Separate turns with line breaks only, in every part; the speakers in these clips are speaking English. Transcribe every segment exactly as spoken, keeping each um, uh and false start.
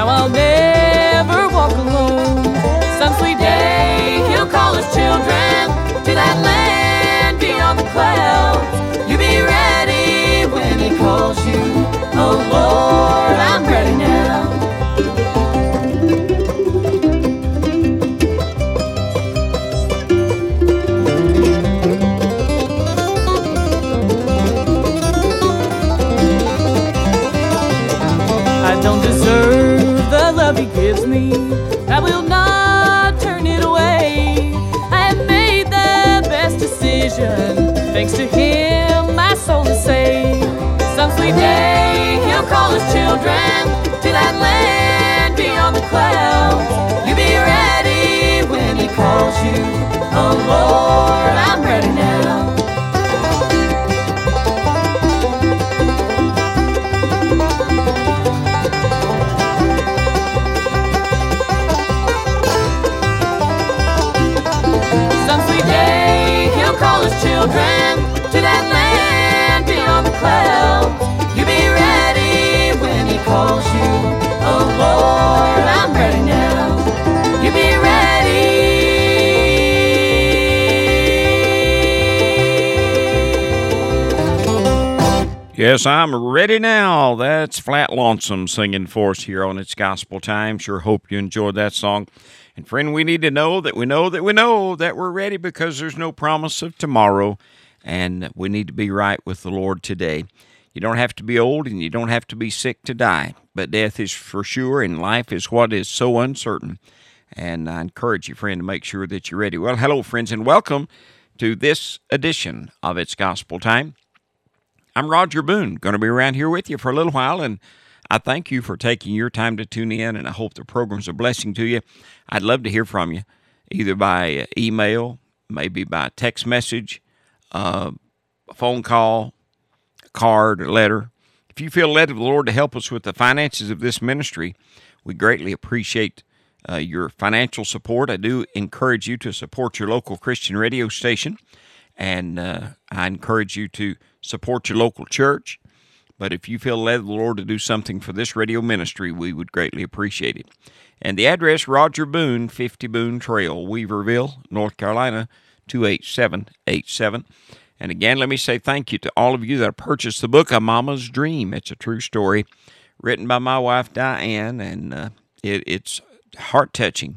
Now I'll never walk alone. Some sweet day he'll call his children to that land beyond the clouds. You be ready when he calls you. Oh Lord, I'm ready now. I don't deserve the love he gives me. I will not turn it away. I have made the best decision. Thanks to him, my soul is saved. Some sweet day, he'll call his children to that land beyond the clouds. You be ready when he calls you. Oh Lord, I'm ready now. Children to that land beyond the clouds. You be ready when he calls you. Oh Lord, I'm ready now. You be ready.
Yes, I'm ready now. That's Flat Lonesome singing for us here on It's Gospel Time. Sure hope you enjoyed that song. And friend, we need to know that we know that we know that we're ready, because there's no promise of tomorrow, and we need to be right with the Lord today. You don't have to be old, and you don't have to be sick to die, but death is for sure, and life is what is so uncertain. And I encourage you, friend, to make sure that you're ready. Well, hello, friends, and welcome to this edition of It's Gospel Time. I'm Roger Boone, going to be around here with you for a little while, and I thank you for taking your time to tune in, and I hope the program's a blessing to you. I'd love to hear from you, either by email, maybe by text message, uh, a phone call, a card, a letter. If you feel led of the Lord to help us with the finances of this ministry, we greatly appreciate uh, your financial support. I do encourage you to support your local Christian radio station, and uh, I encourage you to support your local church. But if you feel led of the Lord to do something for this radio ministry, we would greatly appreciate it. And the address, Roger Boone, fifty Boone Trail, Weaverville, North Carolina, two eight seven eight seven. And again, let me say thank you to all of you that purchased the book, A Mama's Dream. It's a true story, written by my wife, Diane, and uh, it, it's heart-touching.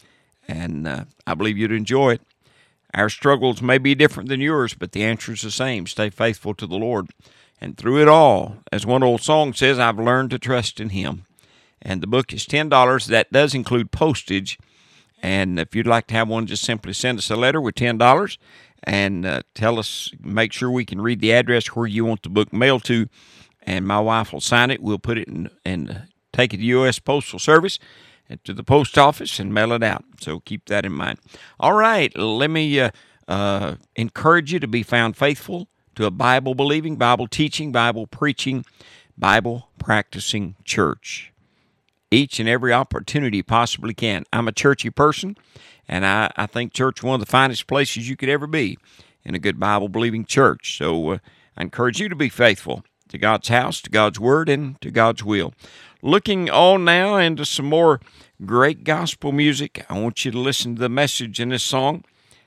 And uh, I believe you'd enjoy it. Our struggles may be different than yours, but the answer is the same. Stay faithful to the Lord. And through it all, as one old song says, I've learned to trust in Him. And the book is ten dollars. That does include postage. And if you'd like to have one, just simply send us a letter with ten dollars and uh, tell us, make sure we can read the address where you want the book mailed to. And my wife will sign it. We'll put it in and take it to U S Postal Service and to the post office and mail it out. So keep that in mind. All right, let me uh, uh, encourage you to be found faithful to a Bible-believing, Bible-teaching, Bible-preaching, Bible-practicing church. Each and every opportunity you possibly can. I'm a churchy person, and I, I think church is one of the finest places you could ever be, in a good Bible-believing church. So uh, I encourage you to be faithful to God's house, to God's Word, and to God's will. Looking on now into some more great gospel music, I want you to listen to the message in this song,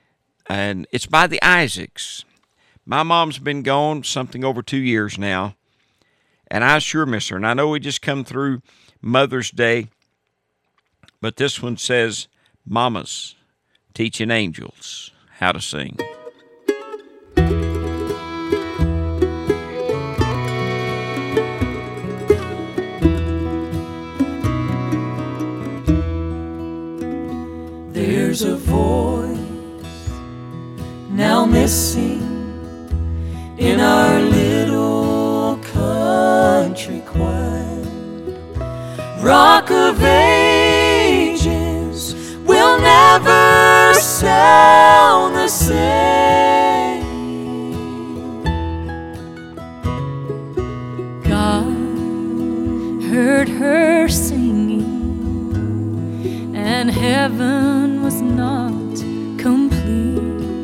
and it's by the Isaacs. My mom's been gone something over two years now, and I sure miss her. And I know we just come through Mother's Day, but this one says, Mamas Teaching Angels How to Sing.
There's a voice now missing in our little country choir. Rock of Ages will never sound the same. God heard her singing, and heaven was not complete.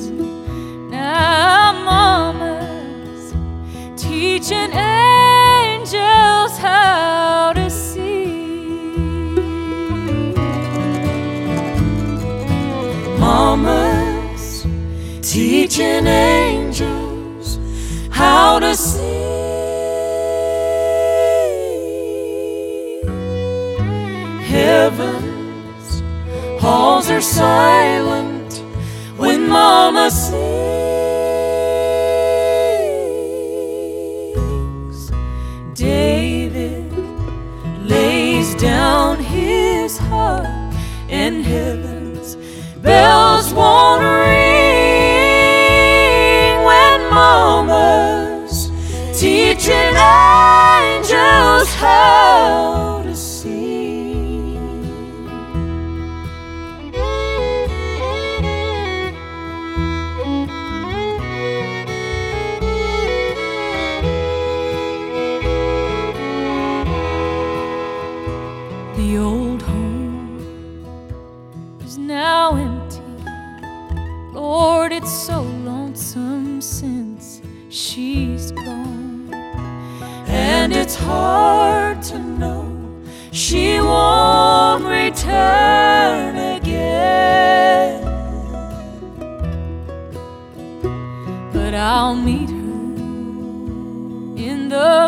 Now Mama's teaching angels how to see. Heaven's halls are silent when Mama sings. David lays down his harp, and heaven's bells won't ring when Mama's teaching angels how to sing. The old home is now empty. Lord, it's so lonesome since she's gone. And it's hard to know she won't return again. But I'll meet her in the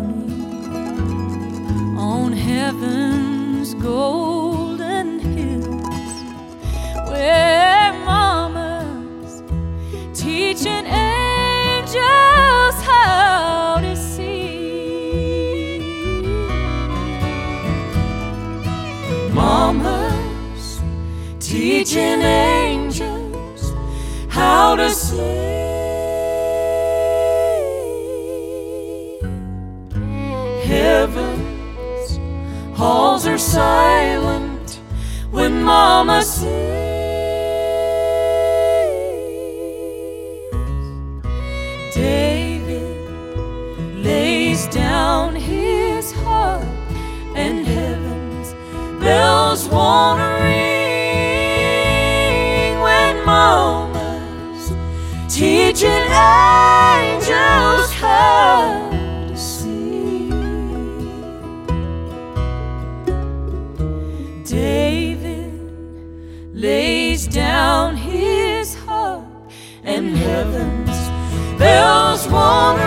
morning on heaven's golden hills, where Mama's teaching angels how to sing. Mama's teaching angels how to sing. Heaven's halls are silent when Mama sings. David lays down his harp, and heaven's bells won't ring when Mama's teaching angels how to sing. David lays down his harp, and heaven's bells won't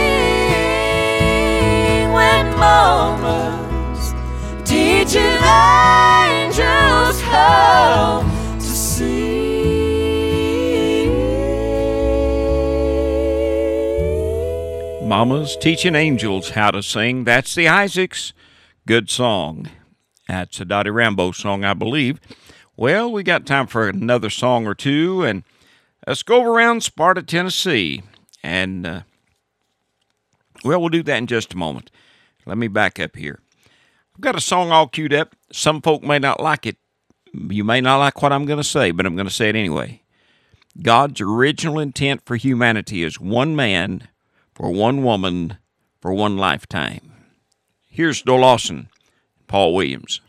ring when Mama's teaching angels how to sing.
Mama's teaching angels how to sing. That's the Isaacs. Good song. That's a Dottie Rambo song, I believe. Well, we got time for another song or two, and let's go around Sparta, Tennessee. And, uh, well, we'll do that in just a moment. Let me back up here. I've got a song all queued up. Some folk may not like it. You may not like what I'm going to say, but I'm going to say it anyway. God's original intent for humanity is one man for one woman for one lifetime. Here's Doyle Lawson, Paul Williams.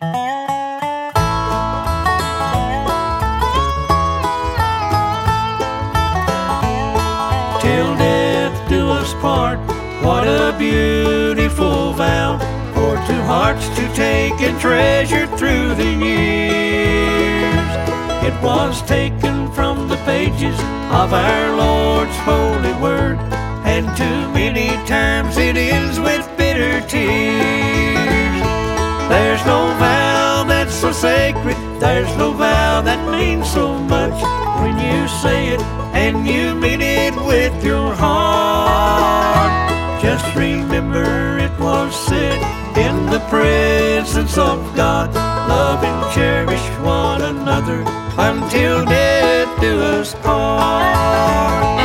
Till death do us part, what a beautiful vow, for two hearts to take and treasure through the years. It was taken from the pages of our Lord's holy word, and too many times it ends with bitter tears. There's no vow that's so sacred, there's no vow that means so much, when you say it and you mean it with your heart. Just remember it was said in the presence of God, love and cherish one another until death do us part.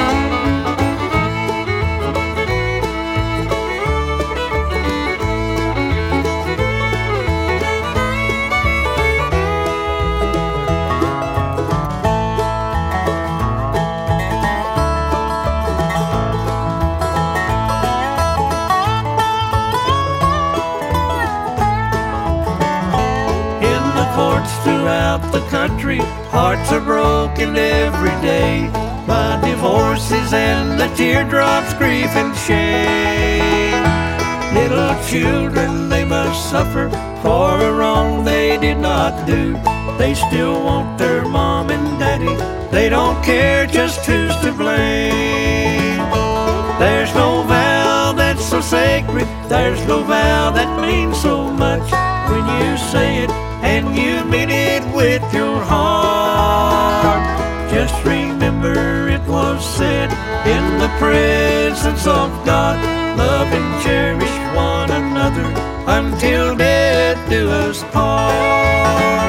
Throughout the country, hearts are broken every day by divorces and the teardrops, grief and shame. Little children, they must suffer for a wrong they did not do. They still want their mom and daddy, they don't care just who's to blame. There's no vow that's so sacred, there's no vow that means so much, when you say it and with your heart. Just remember it was said in the presence of God, love and cherish one another until death do us part.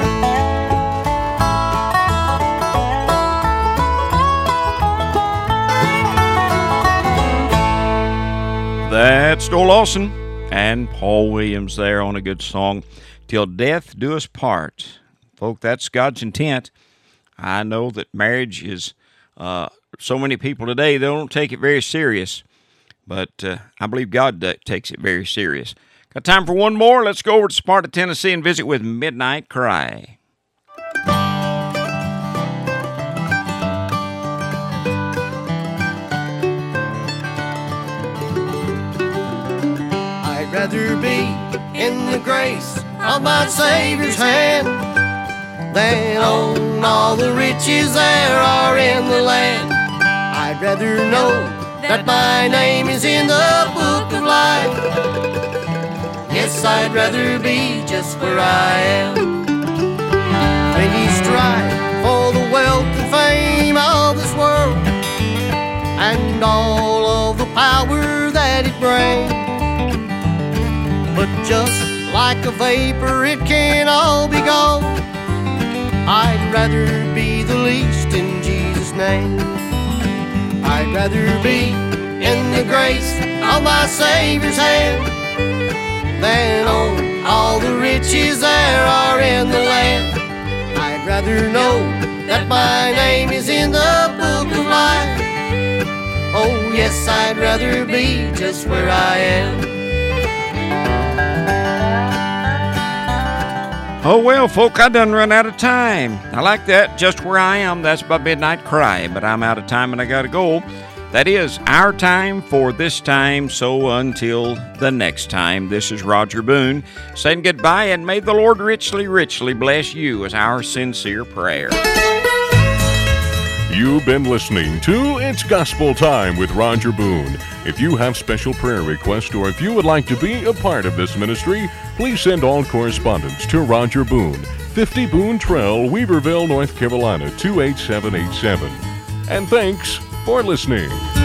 That's Joel Lawson and Paul Williams there on a good song, Till Death Do Us Part. Folk, that's God's intent. I know that marriage is, uh, so many people today, they don't take it very serious, but uh, I believe God uh, takes it very serious. Got time for one more? Let's go over to Sparta, Tennessee and visit with Midnight Cry.
I'd rather be in the grace of my Savior's hand than own all the riches there are in the land. I'd rather know that my name is in the book of life. Yes, I'd rather be just where I am. When you strive for the wealth and fame of this world and all of the power that it brings, but just like a vapor it can all be gone, I'd rather be the least in Jesus' name. I'd rather be in the grace of my Savior's hand than own all the riches there are in the land. I'd rather know that my name is in the book of life. Oh yes, I'd rather be just where I am.
Oh, well, folk, I done run out of time. I like that, Just Where I Am. That's by Midnight Cry, but I'm out of time and I gotta go. That is our time for this time, so until the next time, this is Roger Boone saying goodbye, and may the Lord richly, richly bless you is our sincere prayer.
You've been listening to It's Gospel Time with Roger Boone. If you have special prayer requests or if you would like to be a part of this ministry, please send all correspondence to Roger Boone, fifty Boone Trail, Weaverville, North Carolina, two eight seven eight seven. And thanks for listening.